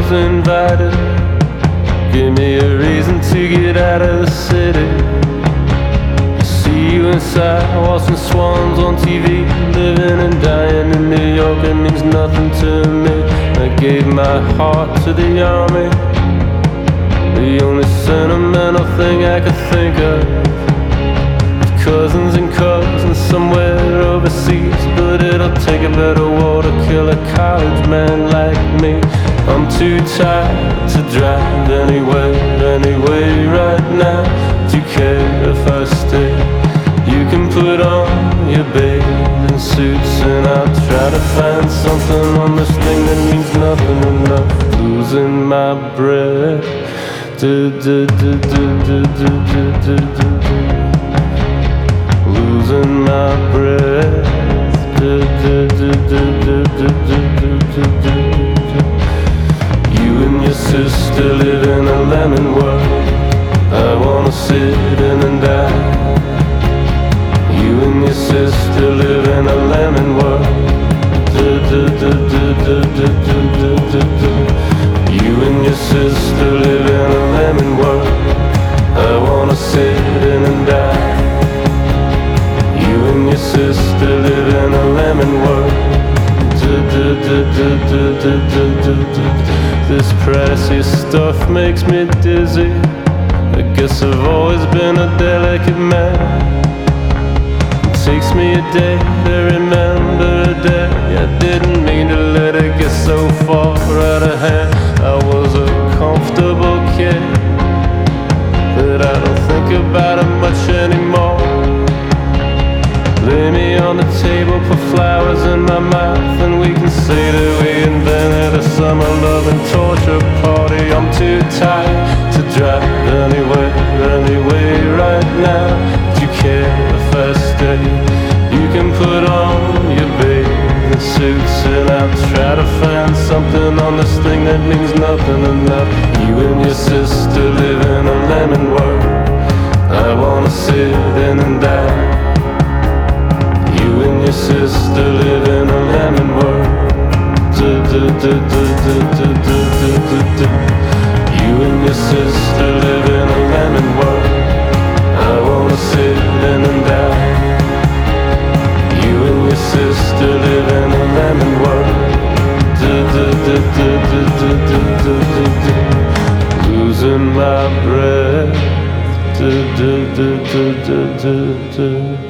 was invited. Give me a reason to get out of the city. See you inside, watching swans on TV. Living and dying in New York, it means nothing to me. I gave my heart to the army, the only sentimental thing I could think of. Cousins and cousins somewhere overseas, but it'll take a better war to kill a college man like me. I'm too tired to drive anyway right now. Do you care if I stay? You can put on your bathing suits and I'll try to find something on this thing that means nothing enough. Losing my breath. Losing my breath. You and your sister live in a lemon world. I wanna sit in and die. You and your sister live in a lemon world. You and your sister live in a lemon world. I wanna sit in and die. You and your sister live in a lemon world. This pricey stuff makes me dizzy. I guess I've always been a delicate man. It takes me a day to remember a day I didn't mean to let it get so far out of hand. I was a comfortable kid, but I don't think about it much anymore. Lay me on the table, put flowers in my mouth, and we can say that we invented a summer love and torture party. I'm too tired to drive anyway right now. Do you care if I stay? You can put on your bathing suits and I'll try to find something on this thing that means nothing enough. You and your sister live in a lemon world. I wanna sit in and die. You and your sister live in a lemon world. You and your sister live in a lemon world. I wanna sit in and die. You and your sister live in a lemon world. Losing my breath.